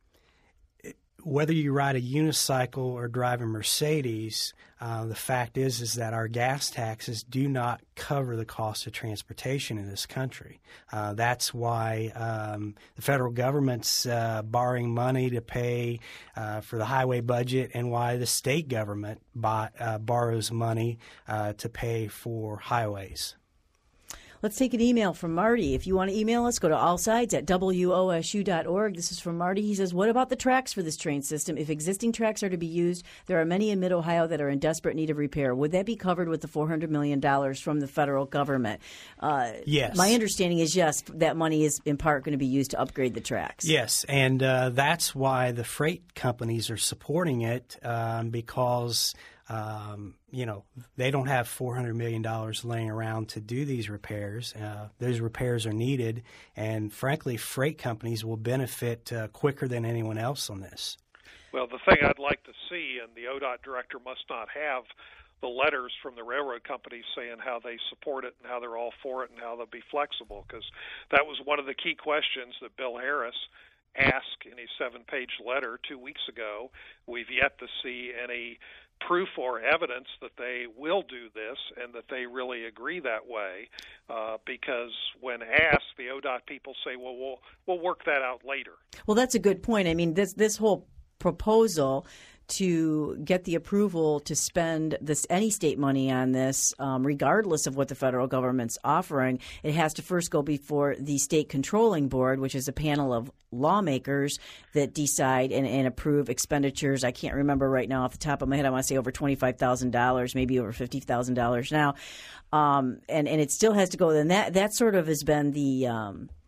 whether you ride a unicycle or drive a Mercedes, uh, the fact is is that our gas taxes do not cover the cost of transportation in this country. Uh, that's why um, the federal government's uh, borrowing money to pay uh, for the highway budget, and why the state government buy, uh, borrows money uh, to pay for highways. Let's take an email from Marty. If you want to email us, go to allsides at W O S U dot org. This is from Marty. He says, what about the tracks for this train system? If existing tracks are to be used, there are many in Mid-Ohio that are in desperate need of repair. Would that be covered with the four hundred million dollars from the federal government? Uh, yes. My understanding is, yes, that money is in part going to be used to upgrade the tracks. Yes, and uh, that's why the freight companies are supporting it, um, because Um, you know, they don't have four hundred million dollars laying around to do these repairs. Uh, those repairs are needed, and frankly, freight companies will benefit uh, quicker than anyone else on this. Well, the thing I'd like to see, and the O D O T director must not have the letters from the railroad companies saying how they support it and how they're all for it and how they'll be flexible, because that was one of the key questions that Bill Harris asked in his seven-page letter two weeks ago. We've yet to see any proof or evidence that they will do this and that they really agree that way. Uh, because when asked, the O D O T people say, well, we'll we'll work that out later. Well, that's a good point. I mean, this this whole proposal to get the approval to spend this any state money on this, um, regardless of what the federal government's offering, it has to first go before the state controlling board, which is a panel of lawmakers that decide and, and approve expenditures. I can't remember right now off the top of my head. I want to say over twenty-five thousand dollars, maybe over fifty thousand dollars now. Um, and, and it still has to go. And that, that sort of has been the um, –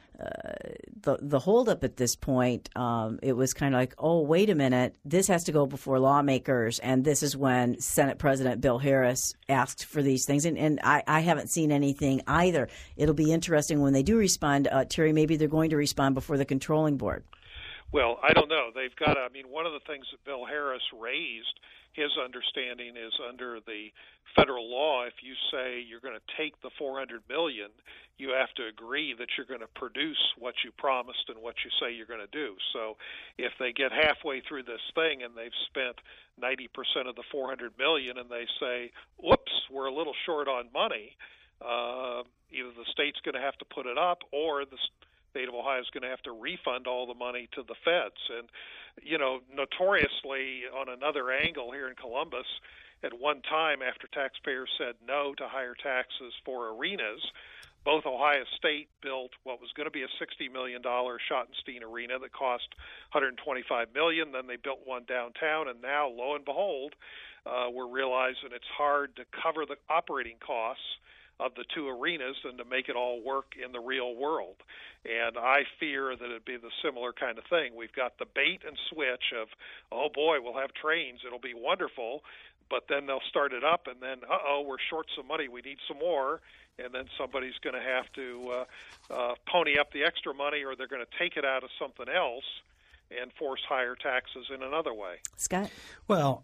Uh, the the holdup at this point. Um, it was kind of like, oh, wait a minute, this has to go before lawmakers, and this is when Senate President Bill Harris asked for these things, and, and I, I haven't seen anything either. It'll be interesting when they do respond. Uh, Terry, maybe they're going to respond before the controlling board. Well, I don't know. They've got to, I mean, one of the things that Bill Harris raised, his understanding is under the federal law, if you say you're going to take the four hundred million dollars, you have to agree that you're going to produce what you promised and what you say you're going to do. So if they get halfway through this thing and they've spent ninety percent of the four hundred million dollars and they say, whoops, we're a little short on money, uh, either the state's going to have to put it up or the state of Ohio is going to have to refund all the money to the feds. And, you know, notoriously on another angle here in Columbus, at one time after taxpayers said no to higher taxes for arenas, both Ohio State built what was going to be a sixty million dollars Schottenstein Arena that cost one hundred twenty-five million dollars. Then they built one downtown, and now, lo and behold, uh, we're realizing it's hard to cover the operating costs of the two arenas and to make it all work in the real world. And I fear that it'd be the similar kind of thing. We've got the bait and switch of, oh boy, we'll have trains, it'll be wonderful, but then they'll start it up and then, uh-oh, we're short some money, we need some more, and then somebody's going to have to uh, uh, pony up the extra money, or they're going to take it out of something else and force higher taxes in another way. Scott? Well,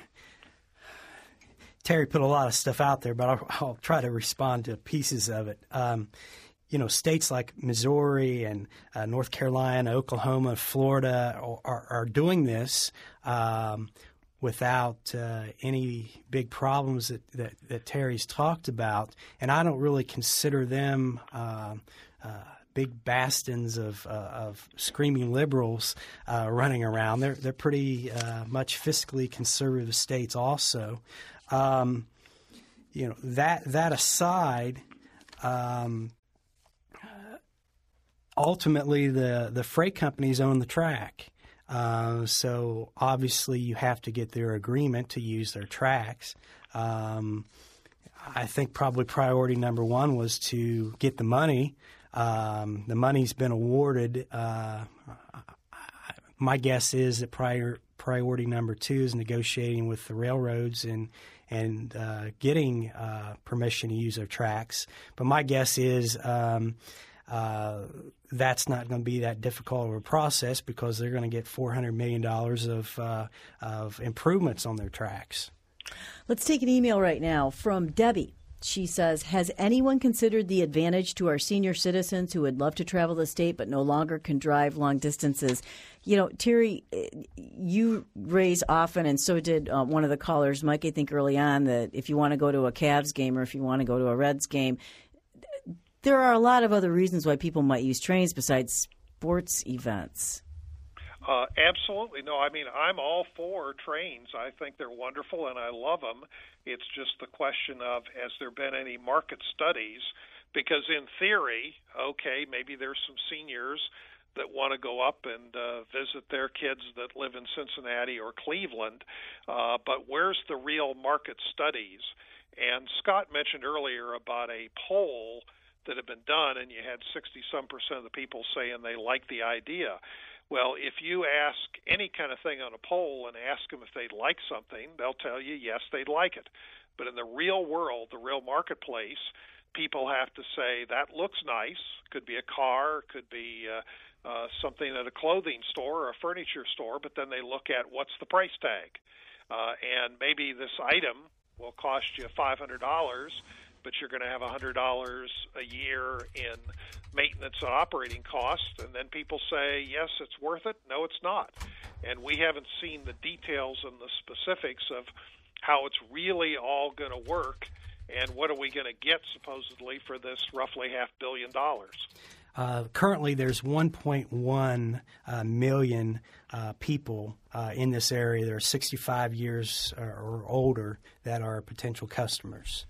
Terry put a lot of stuff out there, but I'll, I'll try to respond to pieces of it. Um, you know, states like Missouri and uh, North Carolina, Oklahoma, Florida are, are doing this um, without uh, any big problems that, that, that Terry's talked about. And I don't really consider them uh, uh, big bastions of, uh, of screaming liberals uh, running around. They're, they're pretty uh, much fiscally conservative states also. Um, you know, that that aside, um, ultimately the, the freight companies own the track. Uh, so obviously you have to get their agreement to use their tracks. Um, I think probably priority number one was to get the money. Um, the money's been awarded. Uh, my guess is that prior, priority number two is negotiating with the railroads and and uh, getting uh, permission to use their tracks. But my guess is um, uh, that's not going to be that difficult of a process because they're going to get four hundred million dollars of, uh, of improvements on their tracks. Let's take an email right now from Debbie. She says, has anyone considered the advantage to our senior citizens who would love to travel the state but no longer can drive long distances? You know, Terry, you raise often, and so did uh, one of the callers, Mike, I think early on, that if you want to go to a Cavs game or if you want to go to a Reds game, there are a lot of other reasons why people might use trains besides sports events. Uh, absolutely. No, I mean, I'm all for trains. I think they're wonderful, and I love them. It's just the question of, has there been any market studies? Because in theory, okay, maybe there's some seniors that want to go up and uh, visit their kids that live in Cincinnati or Cleveland, uh, but where's the real market studies? And Scott mentioned earlier about a poll that had been done, and you had sixty-some percent of the people saying they like the idea. Well, if you ask any kind of thing on a poll and ask them if they'd like something, they'll tell you, yes, they'd like it. But in the real world, the real marketplace, people have to say, that looks nice. Could be a car, could be uh, uh, something at a clothing store or a furniture store, but then they look at what's the price tag. Uh, and maybe this item will cost you five hundred dollars, but you're going to have one hundred dollars a year in maintenance and operating costs, and then people say, yes, it's worth it, no, it's not. and we haven't seen the details and the specifics of how it's really all going to work, and what are we going to get supposedly for this roughly half billion dollars. Uh, currently, there's one point one uh, million uh, people uh, in this area that are sixty-five years or, or older that are potential customers.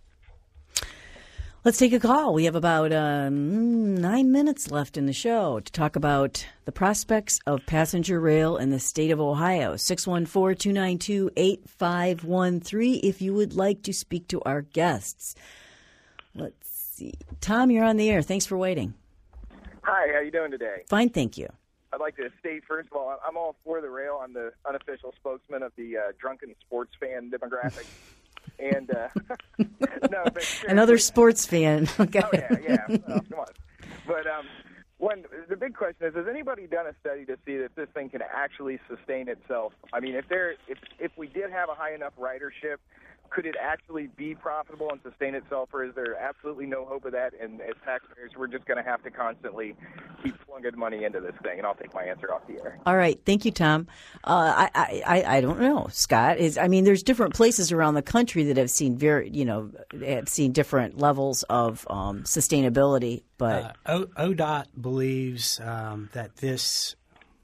Let's take a call. We have about uh, nine minutes left in the show to talk about the prospects of passenger rail in the state of Ohio. six one four, two nine two, eight five one three if you would like to speak to our guests. Let's see. Tom, you're on the air. Thanks for waiting. Hi, how you doing today? Fine, thank you. I'd like to state, first of all, I'm all for the rail. I'm the unofficial spokesman of the uh, drunken sports fan demographic. And uh, no, but another sports fan. Okay. Oh yeah, yeah. Oh, come on. But um, one, the big question is: has anybody done a study to see that this thing can actually sustain itself? I mean, if there, if if we did have a high enough ridership, could it actually be profitable and sustain itself, or is there absolutely no hope of that? And as taxpayers, we're just going to have to constantly keep plunging money into this thing. And I'll take my answer off the air. All right, thank you, Tom. Uh, I, I I don't know, Scott. Is I mean, there's different places around the country that have seen very, you know, have seen different levels of um, sustainability. But uh, o- ODOT believes um, that this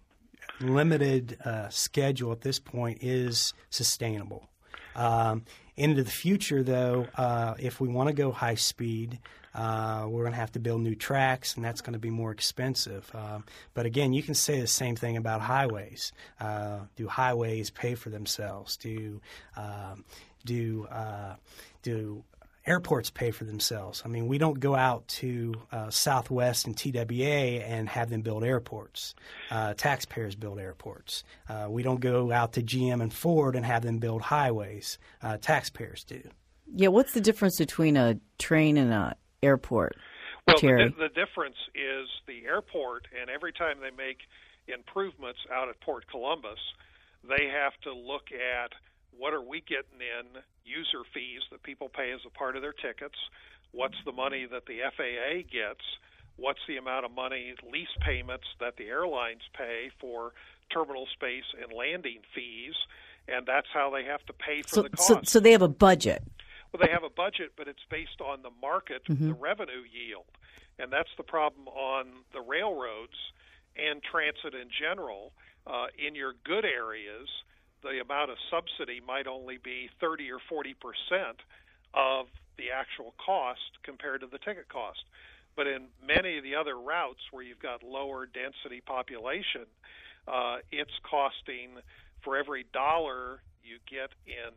limited uh, schedule at this point is sustainable. Um, into the future, though, uh, if we want to go high speed, uh, we're going to have to build new tracks, and that's going to be more expensive. Um, but again, you can say the same thing about highways. Uh, do highways pay for themselves? Do um, do uh, do airports pay for themselves? I mean, we don't go out to uh, Southwest and T W A and have them build airports. Uh, taxpayers build airports. Uh, we don't go out to G M and Ford and have them build highways. Uh, taxpayers do. Yeah, what's the difference between a train and an airport, Well, Terry? the, the difference is the airport, and every time they make improvements out at Port Columbus, they have to look at what are we getting in user fees that people pay as a part of their tickets, what's the money that the F A A gets, what's the amount of money, lease payments that the airlines pay for terminal space and landing fees, and that's how they have to pay for So, the cost. so, so they have a budget. Well, they have a budget, but it's based on the market, Mm-hmm. the revenue yield. And that's the problem on the railroads and transit in general. Uh, in your good areas, the amount of subsidy might only be thirty or forty percent of the actual cost compared to the ticket cost. But in many of the other routes where you've got lower density population, uh, it's costing, for every dollar you get in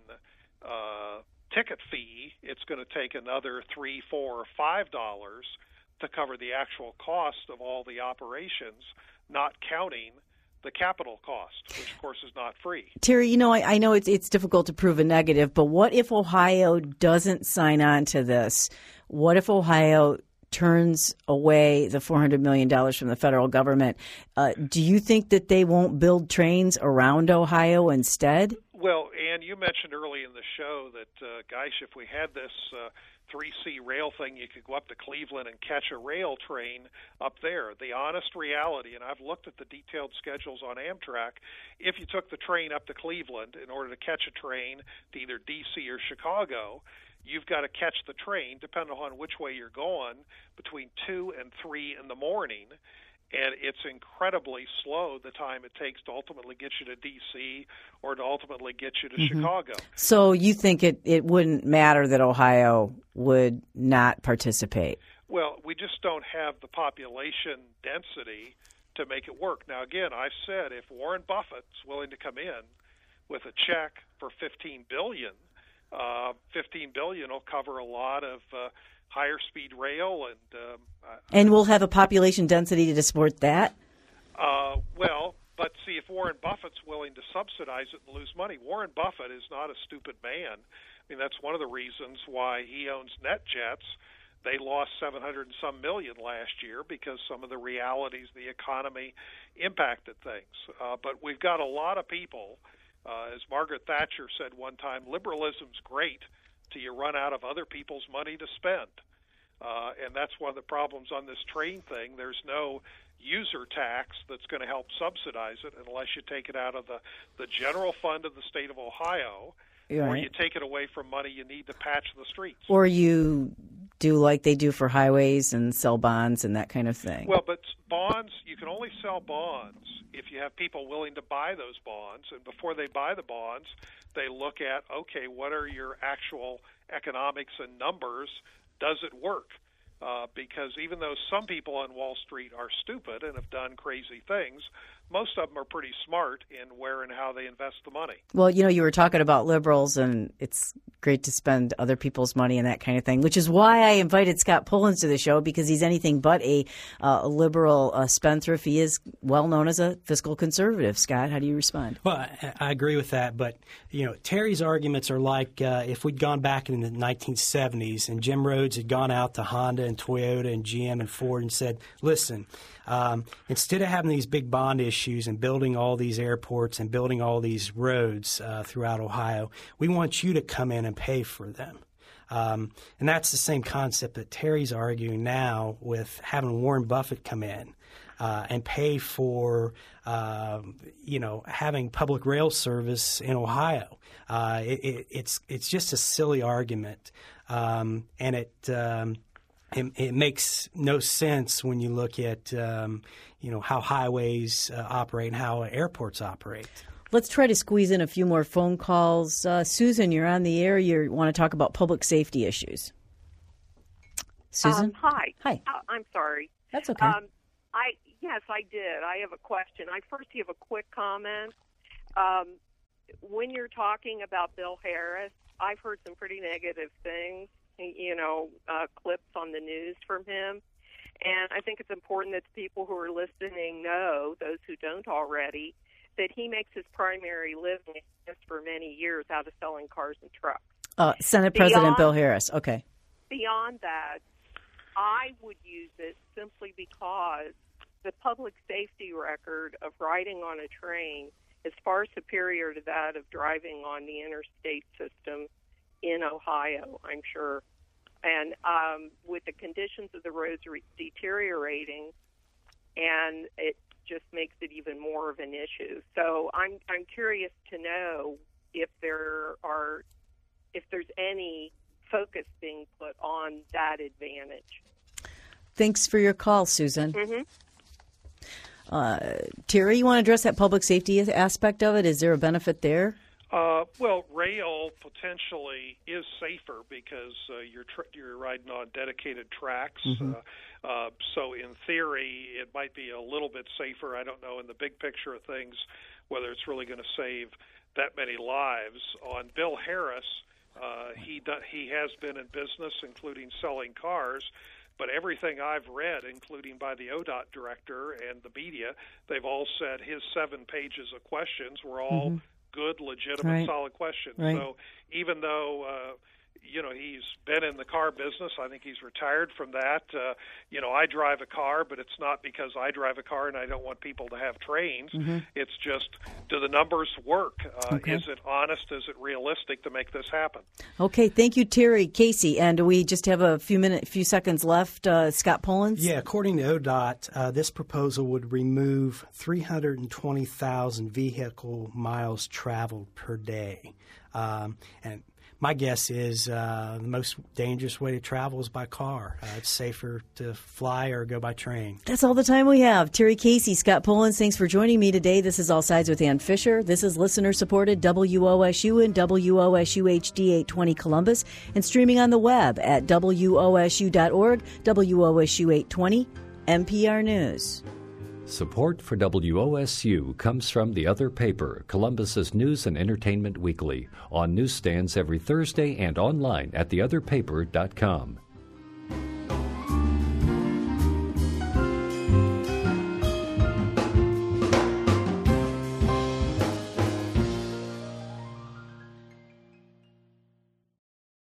uh, ticket fee, it's going to take another three, four, or five dollars to cover the actual cost of all the operations, not counting the capital cost, which of course is not free. Terry, you know, I, I know it's it's difficult to prove a negative, but what if Ohio doesn't sign on to this? What if Ohio turns away the four hundred million dollars from the federal government? Uh, do you think that they won't build trains around Ohio instead? Well, Ann, you mentioned early in the show that, uh, gosh, if we had this uh, three C rail thing, you could go up to Cleveland and catch a rail train up there. The honest reality, and I've looked at the detailed schedules on Amtrak, if you took the train up to Cleveland in order to catch a train to either D C or Chicago, you've got to catch the train, depending on which way you're going, between two and three in the morning. And it's incredibly slow, the time it takes to ultimately get you to D C or to ultimately get you to Mm-hmm. Chicago. So you think it, it wouldn't matter that Ohio would not participate? Well, we just don't have the population density to make it work. Now, again, I've said if Warren Buffett's willing to come in with a check for fifteen billion dollars, uh, fifteen billion dollars will cover a lot of uh, higher speed rail, and um, and we'll have a population density to support that? Uh, well, but see, if Warren Buffett's willing to subsidize it and lose money, Warren Buffett is not a stupid man. I mean, that's one of the reasons why he owns NetJets. They lost seven hundred and some million last year because some of the realities of the economy impacted things. Uh, but we've got a lot of people, uh, as Margaret Thatcher said one time, liberalism's great till you run out of other people's money to spend. Uh, and that's one of the problems on this train thing. There's no user tax that's going to help subsidize it unless you take it out of the, the general fund of the state of Ohio, right. or you take it away from money you need to patch the streets. Or you do like they do for highways and sell bonds and that kind of thing. Well, but bonds, you can only sell bonds if you have people willing to buy those bonds. And before they buy the bonds, they look at, okay, what are your actual economics and numbers? Does it work? Uh, because even though some people on Wall Street are stupid and have done crazy things, most of them are pretty smart in where and how they invest the money. Well, you know, you were talking about liberals, and it's great to spend other people's money and that kind of thing, which is why I invited Scott Pullins to the show, because he's anything but a, uh, a liberal uh, spendthrift. He is well known as a fiscal conservative. Scott, how do you respond? Well, I, I agree with that. But, you know, Terry's arguments are like uh, if we'd gone back in the nineteen seventies and Jim Rhodes had gone out to Honda and Toyota and G M and Ford and said, listen, um, instead of having these big bond issues and building all these airports and building all these roads uh, throughout Ohio, we want you to come in and pay for them. Um, and that's the same concept that Terry's arguing now with having Warren Buffett come in uh, and pay for, uh, you know, having public rail service in Ohio. Uh, it, it, it's it's just a silly argument, um, and it, um, it it makes no sense when you look at um, you know how highways uh, operate and how airports operate. Let's try to squeeze in a few more phone calls. Uh, Susan, you're on the air. You want to talk about public safety issues. Susan? Um, hi. Hi. Uh, I'm sorry. That's okay. Um, I yes, I did. I have a question. I first have a quick comment. Um, when you're talking about Bill Harris, I've heard some pretty negative things, you know, uh, clips on the news from him. And I think it's important that the people who are listening know, those who don't already, that he makes his primary living for many years out of selling cars and trucks. Uh, Senate beyond, President Bill Harris. Okay. Beyond that, I would use it simply because the public safety record of riding on a train is far superior to that of driving on the interstate system in Ohio, I'm sure. And um, with the conditions of the roads re- deteriorating, and it just makes it even more of an issue. So I'm I'm curious to know if there are if there's any focus being put on that advantage. Thanks for your call, Susan. Mm-hmm. Uh, Terry, you want to address that public safety aspect of it? Is there a benefit there? Uh, well, rail potentially is safer because uh, you're tr- you're riding on dedicated tracks. Mm-hmm. Uh, uh, so in theory, it might be a little bit safer. I don't know in the big picture of things whether it's really going to save that many lives. On Bill Harris, uh, he do- he has been in business, including selling cars. But everything I've read, including by the O D O T director and the media, they've all said his seven pages of questions were all mm-hmm. good, legitimate, right. solid questions. Right. So even though, uh, you know, he's been in the car business, I think he's retired from that. Uh, you know, I drive a car, but it's not because I drive a car and I don't want people to have trains. Mm-hmm. It's just, do the numbers work? Uh, okay. Is it honest? Is it realistic to make this happen? Okay, thank you, Terry. Casey, and we just have a few minutes, few seconds left. Uh, Scott Pullins? Yeah, according to O D O T, uh, this proposal would remove three hundred twenty thousand vehicle miles traveled per day. Um, and my guess is uh, the most dangerous way to travel is by car. Uh, it's safer to fly or go by train. That's all the time we have. Terry Casey, Scott Pullins, thanks for joining me today. This is All Sides with Ann Fisher. This is listener-supported W O S U and W O S U H D eight twenty Columbus, and streaming on the web at W O S U dot org, W O S U eight twenty, N P R News. Support for W O S U comes from The Other Paper, Columbus's news and entertainment weekly, on newsstands every Thursday and online at the other paper dot com.